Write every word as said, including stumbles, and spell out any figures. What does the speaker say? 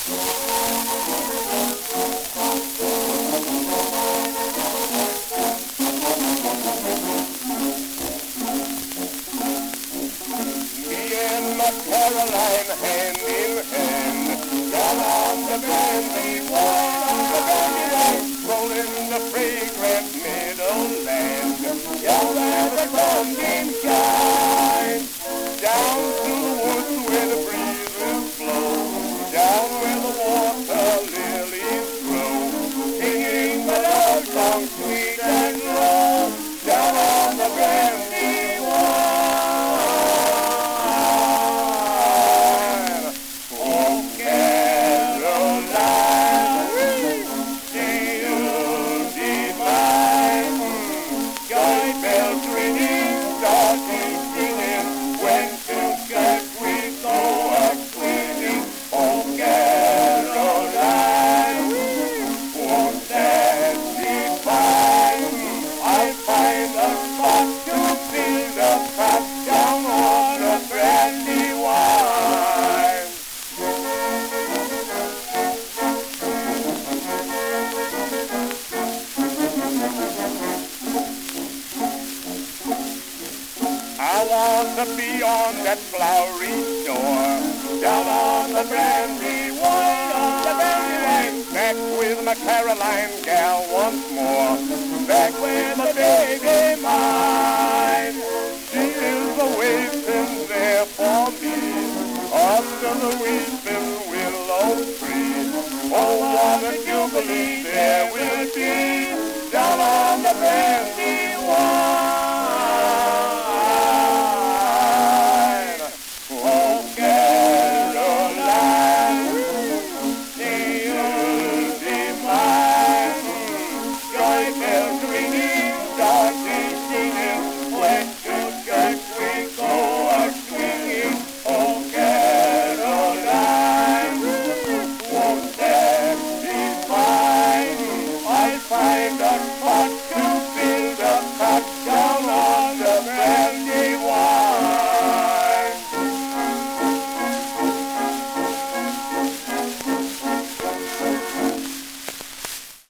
Caroline, hand in hand, down on the brandy wine, on the brandy wine, rolling the fragrant meadowland, down where the sunbeam shines, down through the woods where the breezes blow, down where the water lilies grow, singing the love song sweet and low, down on the brandy wine. I want to be on that flowery shore, down on the brandy wine, on the brandy wine, back with my Caroline gal once more, back with the baby mine. She is a waiting there for me, under the weeping willow tree. Oh, what a jubilee there will be, down on the brandy